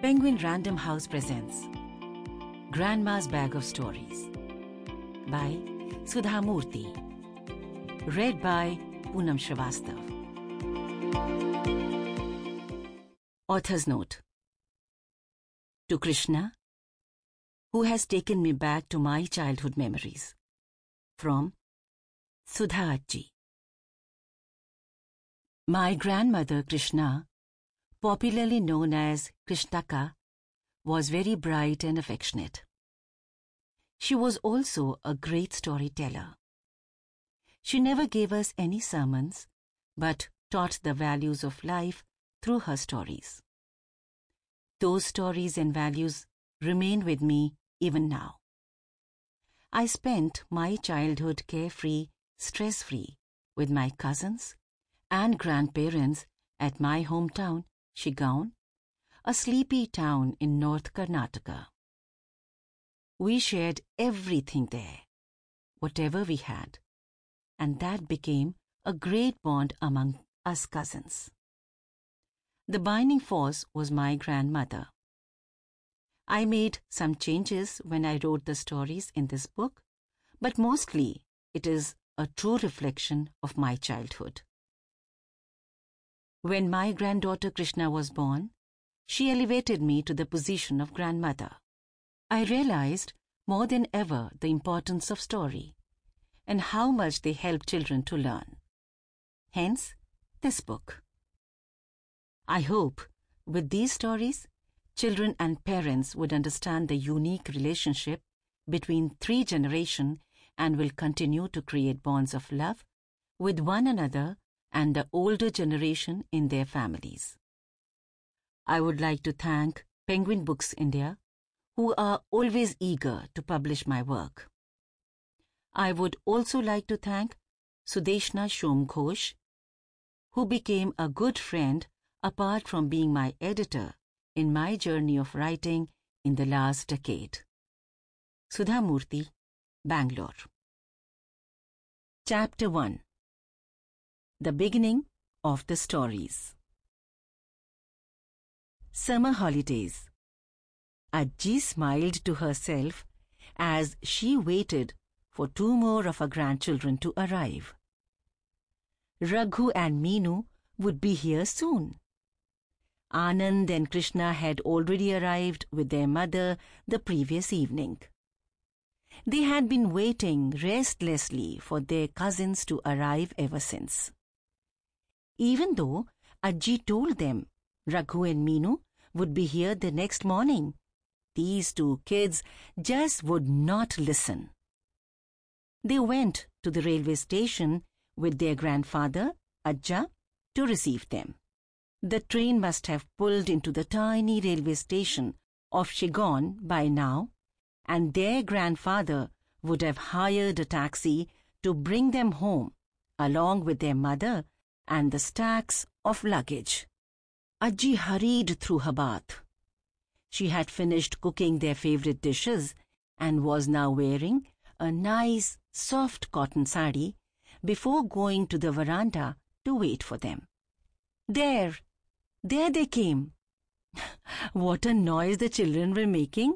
Penguin Random House presents Grandma's Bag of Stories by Sudha Murthy. Read by Poonam Srivastav. Author's note. To Krishna, who has taken me back to my childhood memories. From Sudha Ajji. My grandmother Krishna, popularly known as Krishnaka, was very bright and affectionate. She was also a great storyteller. She never gave us any sermons, but taught the values of life through her stories. Those stories and values remain with me even now. I spent my childhood carefree, stress-free with my cousins and grandparents at my hometown, Shigaon, a sleepy town in North Karnataka. We shared everything there, whatever we had, and that became a great bond among us cousins. The binding force was my grandmother. I made some changes when I wrote the stories in this book, but mostly it is a true reflection of my childhood. When my granddaughter Krishna was born, she elevated me to the position of grandmother. I realized more than ever the importance of story and how much they help children to learn. Hence, this book. I hope with these stories, children and parents would understand the unique relationship between three generations and will continue to create bonds of love with one another and the older generation in their families. I would like to thank Penguin Books India, who are always eager to publish my work. I would also like to thank Sudeshna Shom Ghosh, who became a good friend apart from being my editor in my journey of writing in the last decade. Sudha Murthy, Bangalore. Chapter 1. The beginning of the stories. Summer holidays. Ajji smiled to herself as she waited for two more of her grandchildren to arrive. Raghu and Meenu would be here soon. Anand and Krishna had already arrived with their mother the previous evening. They had been waiting restlessly for their cousins to arrive ever since. Even though Ajji told them Raghu and Meenu would be here the next morning, these two kids just would not listen. They went to the railway station with their grandfather, Ajja, to receive them. The train must have pulled into the tiny railway station of Shigaon by now, and their grandfather would have hired a taxi to bring them home, along with their mother and the stacks of luggage. Ajji hurried through her bath. She had finished cooking their favorite dishes and was now wearing a nice, soft cotton sari before going to the veranda to wait for them. There they came. What a noise the children were making.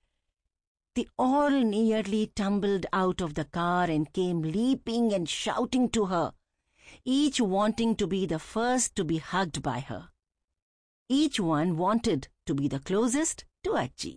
They all nearly tumbled out of the car and came leaping and shouting to her, each wanting to be the first to be hugged by her. Each one wanted to be the closest to Ajji.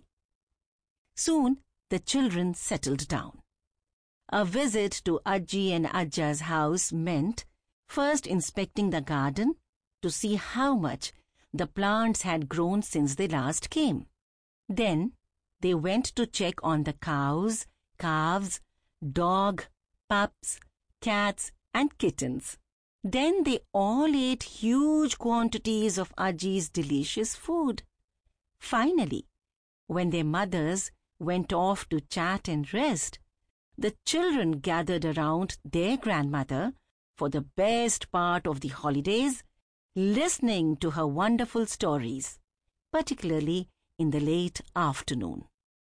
Soon the children settled down. A visit to Ajji and Ajja's house meant first inspecting the garden to see how much the plants had grown since they last came. Then they went to check on the cows, calves, dog, pups, cats and kittens. Then they all ate huge quantities of Ajji's delicious food. Finally, when their mothers went off to chat and rest, the children gathered around their grandmother for the best part of the holidays, listening to her wonderful stories, particularly in the late afternoon.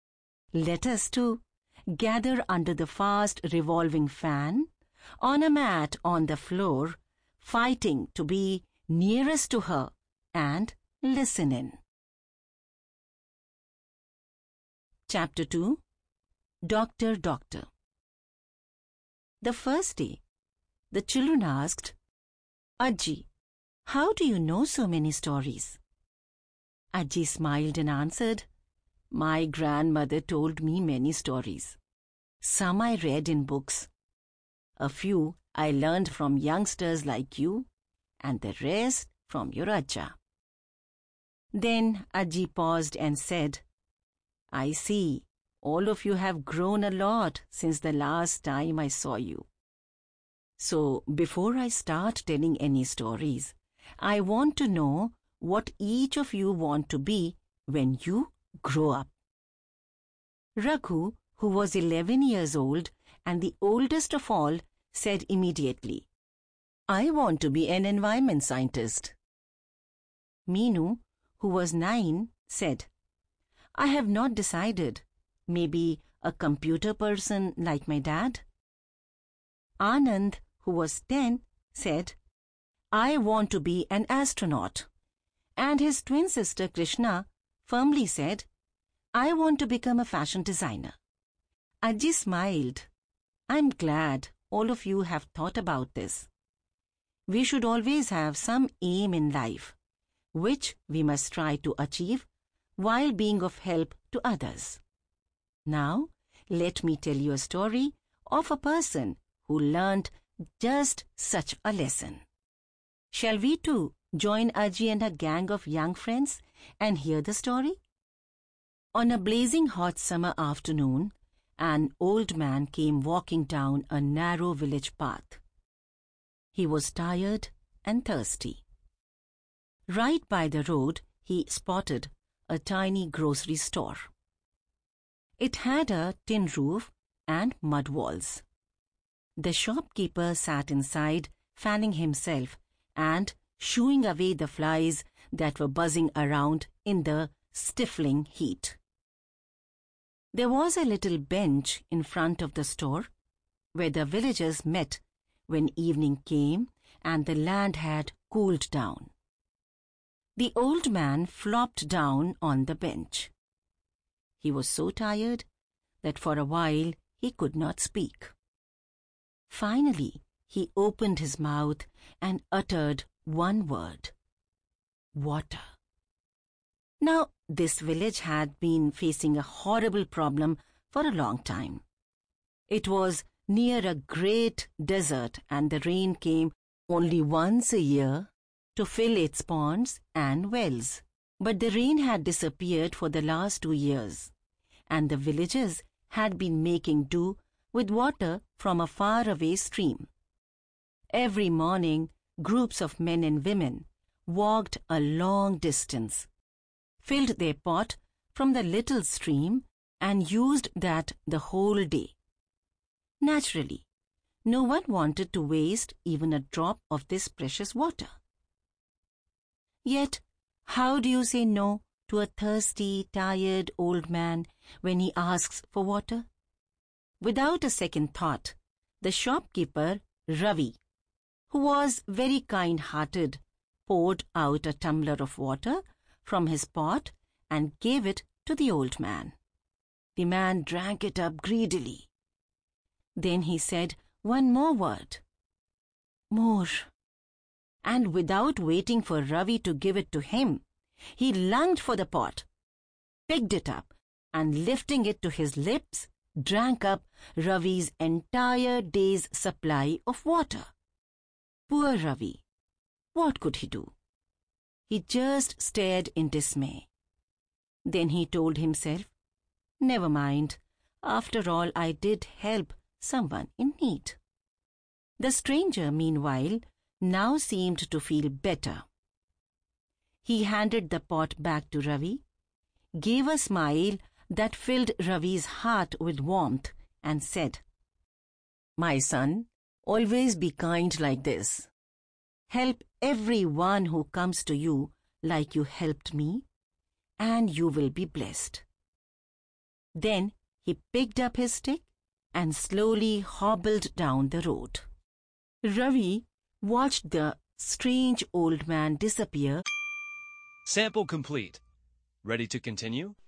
Let us too gather under the fast revolving fan, on a mat on the floor, fighting to be nearest to her and listen in. Chapter 2, Doctor, Doctor. The first day, the children asked, Ajji, how do you know so many stories? Ajji smiled and answered, My grandmother told me many stories. Some I read in books. A few I learned from youngsters like you, and the rest from your Ajja. Then Ajji paused and said, I see, all of you have grown a lot since the last time I saw you. So, before I start telling any stories, I want to know what each of you want to be when you grow up. Raghu, who was 11 years old and the oldest of all, said immediately, I want to be an environment scientist. Meenu, who was 9, said, I have not decided. Maybe a computer person like my dad? Anand, who was 10, said, I want to be an astronaut. And his twin sister Krishna firmly said, I want to become a fashion designer. Ajji smiled. I'm glad all of you have thought about this. We should always have some aim in life, which we must try to achieve while being of help to others. Now, let me tell you a story of a person who learned just such a lesson. Shall we too join Ajji and her gang of young friends and hear the story? On a blazing hot summer afternoon, an old man came walking down a narrow village path. He was tired and thirsty. Right by the road, he spotted a tiny grocery store. It had a tin roof and mud walls. The shopkeeper sat inside, fanning himself and shooing away the flies that were buzzing around in the stifling heat. There was a little bench in front of the store where the villagers met when evening came and the land had cooled down. The old man flopped down on the bench. He was so tired that for a while he could not speak. Finally, he opened his mouth and uttered one word: water. Now, this village had been facing a horrible problem for a long time. It was near a great desert and the rain came only once a year to fill its ponds and wells. But the rain had disappeared for the last 2 years, and the villagers had been making do with water from a faraway stream. Every morning, groups of men and women walked a long distance, filled their pot from the little stream, and used that the whole day. Naturally, no one wanted to waste even a drop of this precious water. Yet, how do you say no to a thirsty, tired old man when he asks for water? Without a second thought, the shopkeeper, Ravi, who was very kind-hearted, poured out a tumbler of water from his pot and gave it to the old man. The man drank it up greedily. Then he said one more word: more. And without waiting for Ravi to give it to him, he lunged for the pot, picked it up, and lifting it to his lips, drank up Ravi's entire day's supply of water. Poor Ravi! What could he do? He just stared in dismay. Then he told himself, never mind, after all I did help someone in need. The stranger, meanwhile, now seemed to feel better. He handed the pot back to Ravi, gave a smile that filled Ravi's heart with warmth, and said, My son, always be kind like this. Help everyone who comes to you like you helped me, and you will be blessed. Then he picked up his stick and slowly hobbled down the road. Ravi watched the strange old man disappear. Sample complete. Ready to continue?